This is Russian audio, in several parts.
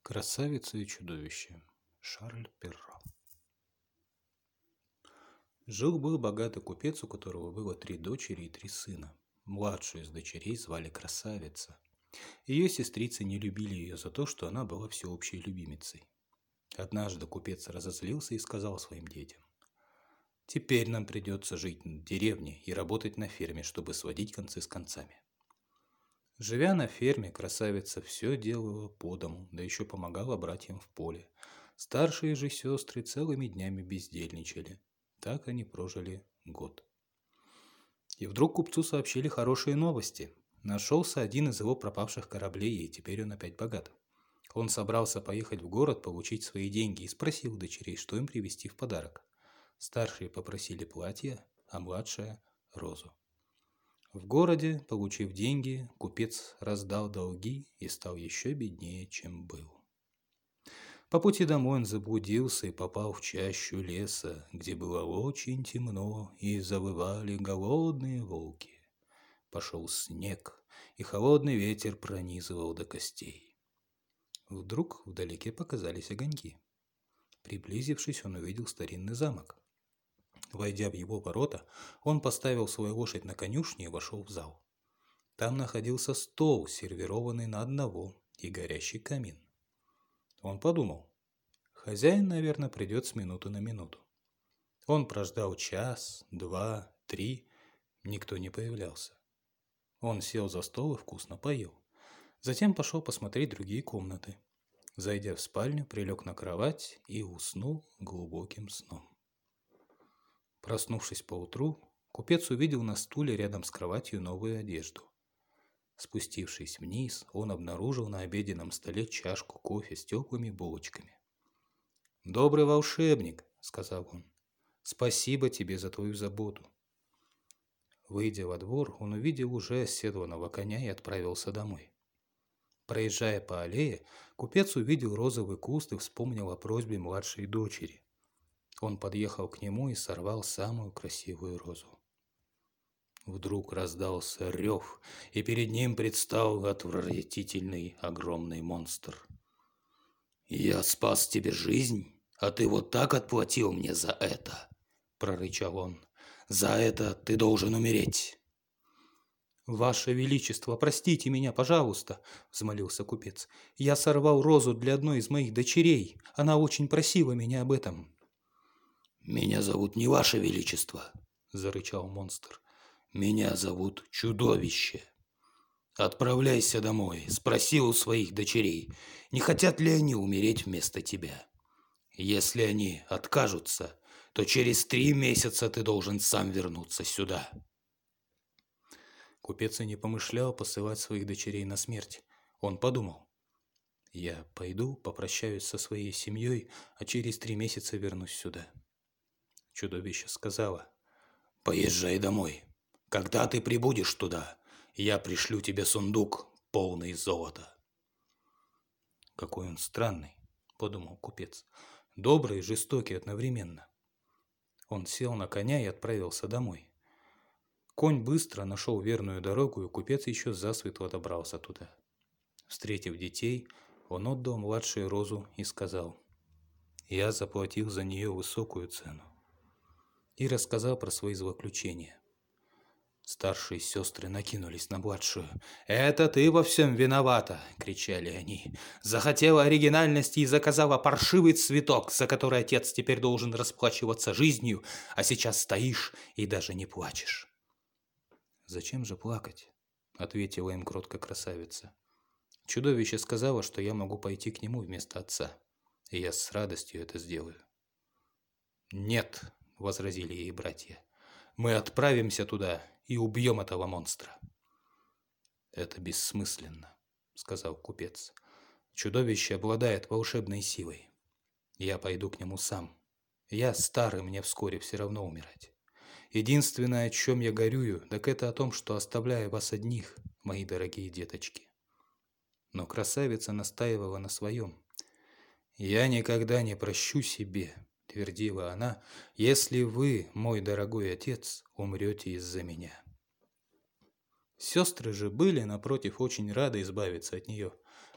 Красавица и чудовище. Шарль Перро. Жил-был богатый купец, у которого было 3 дочери и 3 сына. Младшую из дочерей звали Красавица. Ее сестрицы не любили ее за то, что она была всеобщей любимицей. Однажды купец разозлился и сказал своим детям: «Теперь нам придется жить в деревне и работать на ферме, чтобы сводить концы с концами». Живя на ферме, Красавица все делала по дому, да еще помогала братьям в поле. Старшие же сестры целыми днями бездельничали. Так они прожили год. И вдруг купцу сообщили хорошие новости. Нашелся один из его пропавших кораблей, и теперь он опять богат. Он собрался поехать в город получить свои деньги и спросил дочерей, что им привезти в подарок. Старшие попросили платье, а младшая – розу. В городе, получив деньги, купец раздал долги и стал еще беднее, чем был. По пути домой он заблудился и попал в чащу леса, где было очень темно и завывали голодные волки. Пошел снег, и холодный ветер пронизывал до костей. Вдруг вдалеке показались огоньки. Приблизившись, он увидел старинный замок. Войдя в его ворота, он поставил свою лошадь на конюшне и вошел в зал. Там находился стол, сервированный на одного, и горящий камин. Он подумал: хозяин, наверное, придет с минуты на минуту. Он прождал час, 2, 3, никто не появлялся. Он сел за стол и вкусно поел. Затем пошел посмотреть другие комнаты. Зайдя в спальню, прилег на кровать и уснул глубоким сном. Проснувшись поутру, купец увидел на стуле рядом с кроватью новую одежду. Спустившись вниз, он обнаружил на обеденном столе чашку кофе с теплыми булочками. «Добрый волшебник», — сказал он, — «спасибо тебе за твою заботу». Выйдя во двор, он увидел уже оседланного коня и отправился домой. Проезжая по аллее, купец увидел розовый куст и вспомнил о просьбе младшей дочери. Он подъехал к нему и сорвал самую красивую розу. Вдруг раздался рев, и перед ним предстал отвратительный огромный монстр. «Я спас тебе жизнь, а ты вот так отплатил мне за это!» – прорычал он. «За это ты должен умереть!» «Ваше Величество, простите меня, пожалуйста!» – взмолился купец. «Я сорвал розу для одной из моих дочерей. Она очень просила меня об этом». «Меня зовут не Ваше Величество», – зарычал монстр. «Меня зовут Чудовище. Отправляйся домой, спроси у своих дочерей, не хотят ли они умереть вместо тебя. Если они откажутся, то через 3 месяца ты должен сам вернуться сюда». Купец и не помышлял посылать своих дочерей на смерть. Он подумал: я пойду, попрощаюсь со своей семьей, а через 3 месяца вернусь сюда. Чудовище сказала: «Поезжай домой. Когда ты прибудешь туда, я пришлю тебе сундук, полный золота». «Какой он странный», — подумал купец, — «добрый и жестокий одновременно». Он сел на коня и отправился домой. Конь быстро нашел верную дорогу, и купец еще засветло добрался туда. Встретив детей, он отдал младшей розу и сказал: «Я заплатил за нее высокую цену». И рассказал про свои злоключения. Старшие сестры накинулись на младшую. «Это ты во всем виновата!» — кричали они. «Захотела оригинальности и заказала паршивый цветок, за который отец теперь должен расплачиваться жизнью, а сейчас стоишь и даже не плачешь». «Зачем же плакать?» — ответила им кротко Красавица. «Чудовище сказала, что я могу пойти к нему вместо отца, и я с радостью это сделаю». «Нет!» — возразили ей братья. «Мы отправимся туда и убьем этого монстра». «Это бессмысленно», — сказал купец. «Чудовище обладает волшебной силой. Я пойду к нему сам. Я старый, мне вскоре все равно умирать. Единственное, о чем я горюю, так это о том, что оставляю вас одних, мои дорогие деточки». Но Красавица настаивала на своем. «Я никогда не прощу себе», — твердила она, — «если вы, мой дорогой отец, умрете из-за меня». Сестры же были, напротив, очень рады избавиться от нее.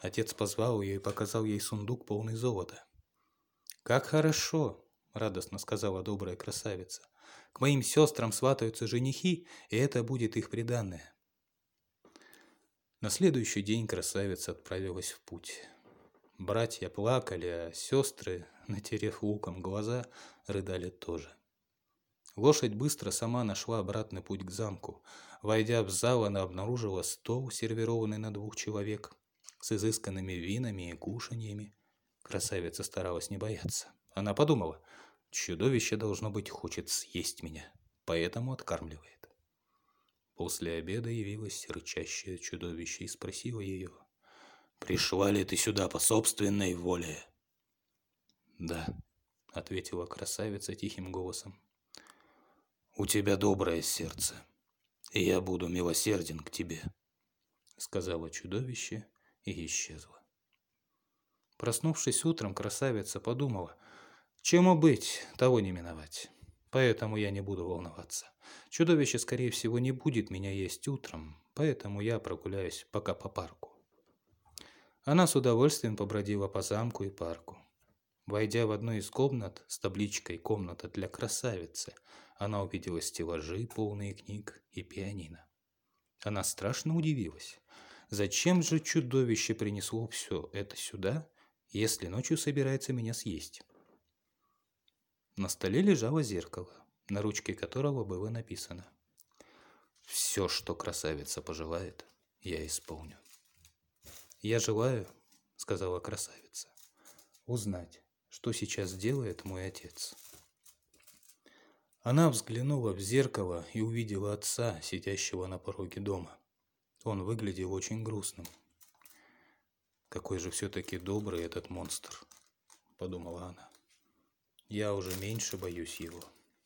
Отец позвал ее и показал ей сундук, полный золота. «Как хорошо!» – радостно сказала добрая красавица. «К моим сестрам сватаются женихи, и это будет их приданное». На следующий день красавица отправилась в путь. Братья плакали, а сестры, натерев луком глаза, рыдали тоже. Лошадь быстро сама нашла обратный путь к замку. Войдя в зал, она обнаружила стол, сервированный на 2 человек, с изысканными винами и кушаньями. Красавица старалась не бояться. Она подумала: чудовище, должно быть, хочет съесть меня, поэтому откармливает. После обеда явилось рычащее чудовище и спросило ее: «Пришла ли ты сюда по собственной воле?» «Да», — ответила красавица тихим голосом. «У тебя доброе сердце, и я буду милосерден к тебе», — сказала чудовище и исчезла. Проснувшись утром, красавица подумала: чему быть, того не миновать. Поэтому я не буду волноваться. Чудовище, скорее всего, не будет меня есть утром, поэтому я прогуляюсь пока по парку. Она с удовольствием побродила по замку и парку. Войдя в одну из комнат с табличкой «Комната для красавицы», она увидела стеллажи, полные книг, и пианино. Она страшно удивилась. Зачем же чудовище принесло все это сюда, если ночью собирается меня съесть? На столе лежало зеркало, на ручке которого было написано: «Все, что красавица пожелает, я исполню». «Я желаю, — сказала красавица, — узнать, что сейчас делает мой отец». Она взглянула в зеркало и увидела отца, сидящего на пороге дома. Он выглядел очень грустным. «Какой же все-таки добрый этот монстр», — подумала она. «Я уже меньше боюсь его».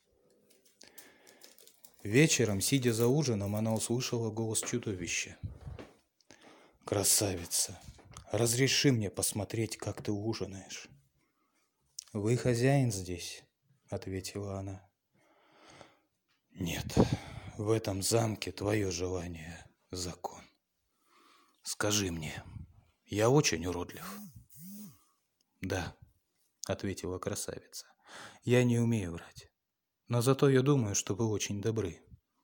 Вечером, сидя за ужином, она услышала голос чудовища. «Красавица, разреши мне посмотреть, как ты ужинаешь». «Вы хозяин здесь», — ответила она. «Нет, в этом замке твое желание — закон. Скажи мне, я очень уродлив?» «Да», — ответила красавица, — «я не умею врать, но зато я думаю, что вы очень добры».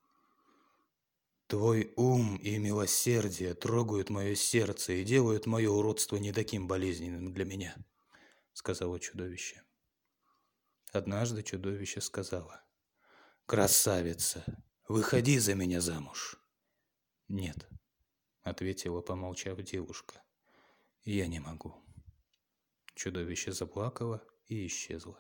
«Твой ум и милосердие трогают мое сердце и делают мое уродство не таким болезненным для меня», — сказала чудовище. Однажды чудовище сказала: «Красавица, выходи за меня замуж». «Нет», — ответила, помолчав, девушка, — «я не могу». Чудовище заплакало и исчезло.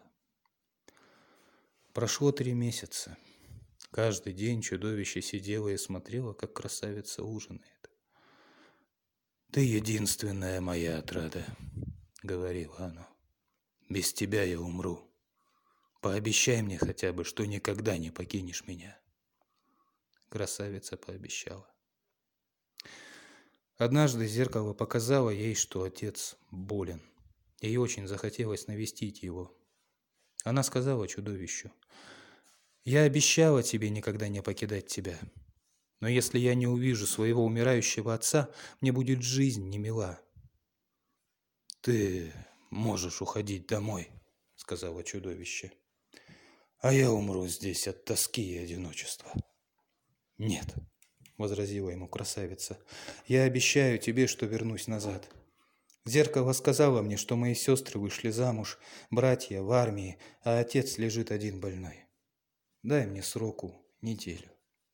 Прошло 3 месяца. Каждый день чудовище сидело и смотрело, как красавица ужинает. «Ты единственная моя отрада», — говорило оно. «Без тебя я умру. Пообещай мне хотя бы, что никогда не покинешь меня». Красавица пообещала. Однажды зеркало показало ей, что отец болен. Ей очень захотелось навестить его. Она сказала чудовищу: «Я обещала тебе никогда не покидать тебя. Но если я не увижу своего умирающего отца, мне будет жизнь немила». «Ты можешь уходить домой», — сказала чудовище, «а я умру здесь от тоски и одиночества». «Нет», — возразила ему красавица, — «я обещаю тебе, что вернусь назад. Зеркало сказало мне, что мои сестры вышли замуж, братья в армии, а отец лежит один больной. Дай мне сроку неделю».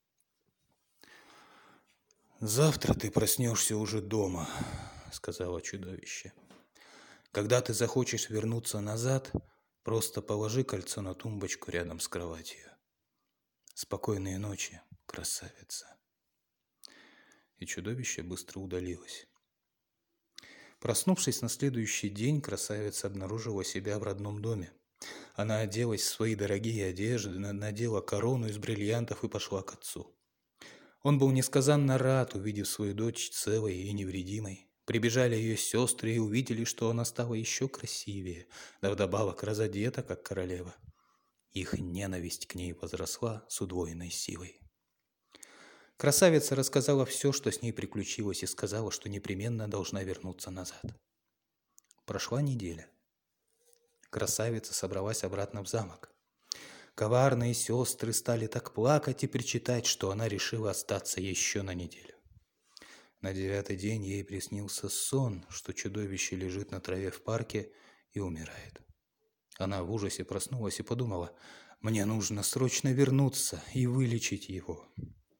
«Завтра ты проснешься уже дома», — сказала чудовище. «Когда ты захочешь вернуться назад, просто положи кольцо на тумбочку рядом с кроватью. Спокойной ночи, красавица». И чудовище быстро удалилось. Проснувшись на следующий день, красавица обнаружила себя в родном доме. Она оделась в свои дорогие одежды, надела корону из бриллиантов и пошла к отцу. Он был несказанно рад, увидев свою дочь целой и невредимой. Прибежали ее сестры и увидели, что она стала еще красивее, да вдобавок разодета, как королева. Их ненависть к ней возросла с удвоенной силой. Красавица рассказала все, что с ней приключилось, и сказала, что непременно должна вернуться назад. Прошла неделя. Красавица собралась обратно в замок. Коварные сестры стали так плакать и причитать, что она решила остаться еще на неделю. На 9-й день ей приснился сон, что чудовище лежит на траве в парке и умирает. Она в ужасе проснулась и подумала: «Мне нужно срочно вернуться и вылечить его».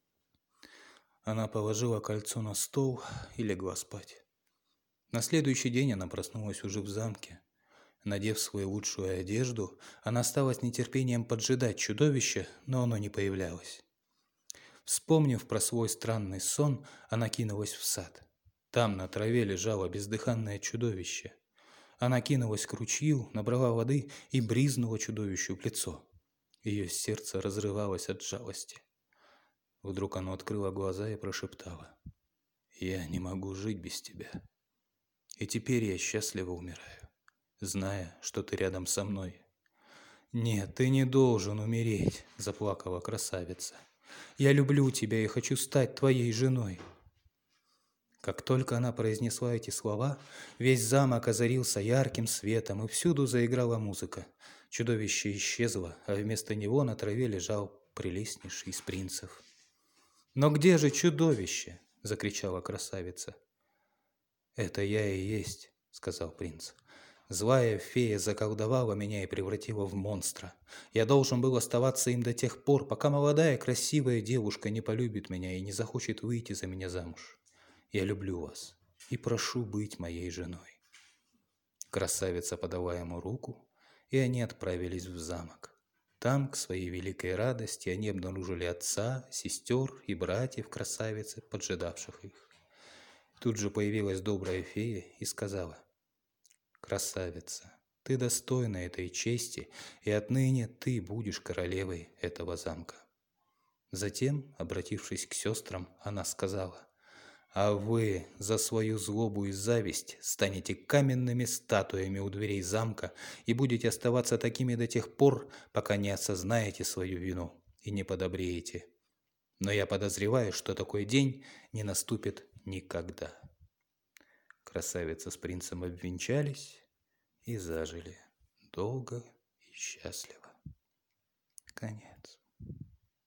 Она положила кольцо на стол и легла спать. На следующий день она проснулась уже в замке. Надев свою лучшую одежду, она стала с нетерпением поджидать чудовище, но оно не появлялось. Вспомнив про свой странный сон, она кинулась в сад. Там на траве лежало бездыханное чудовище. Она кинулась к ручью, набрала воды и брызнула чудовищу в лицо. Ее сердце разрывалось от жалости. Вдруг оно открыло глаза и прошептало: «Я не могу жить без тебя. И теперь я счастливо умираю, зная, что ты рядом со мной». «Нет, ты не должен умереть», – заплакала красавица. «Я люблю тебя и хочу стать твоей женой». Как только она произнесла эти слова, весь замок озарился ярким светом, и всюду заиграла музыка. Чудовище исчезло, а вместо него на траве лежал прелестнейший из принцев. «Но где же чудовище?» – закричала красавица. «Это я и есть», – сказал принц. «Злая фея заколдовала меня и превратила в монстра. Я должен был оставаться им до тех пор, пока молодая красивая девушка не полюбит меня и не захочет выйти за меня замуж. Я люблю вас и прошу быть моей женой». Красавица подала ему руку, и они отправились в замок. Там, к своей великой радости, они обнаружили отца, сестер и братьев красавицы, поджидавших их. Тут же появилась добрая фея и сказала: «Красавица, ты достойна этой чести, и отныне ты будешь королевой этого замка». Затем, обратившись к сестрам, она сказала: «А вы за свою злобу и зависть станете каменными статуями у дверей замка и будете оставаться такими до тех пор, пока не осознаете свою вину и не подобреете. Но я подозреваю, что такой день не наступит никогда». Красавица с принцем обвенчались и зажили долго и счастливо. Конец.